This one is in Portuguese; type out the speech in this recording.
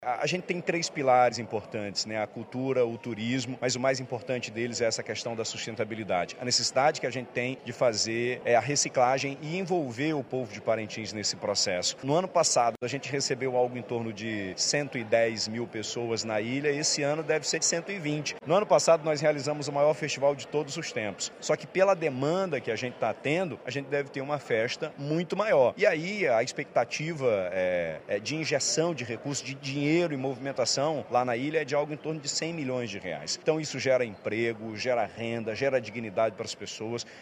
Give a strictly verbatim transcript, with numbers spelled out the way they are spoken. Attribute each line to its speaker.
Speaker 1: A gente tem três pilares importantes, né? A cultura, o turismo, mas o mais importante deles é essa questão da sustentabilidade. A necessidade que a gente tem de fazer é a reciclagem e envolver o povo de Parintins nesse processo. No ano passado, a gente recebeu algo em torno de cento e dez mil pessoas na ilha, esse ano deve ser de cento e vinte. No ano passado, nós realizamos o maior festival de todos os tempos. Só que pela demanda que a gente está tendo, a gente deve ter uma festa muito maior. E aí, a expectativa é, é de injeção de recursos, de dinheiro dinheiro e movimentação lá na ilha é de algo em torno de cem milhões de reais. Então isso gera emprego, gera renda, gera dignidade para as pessoas.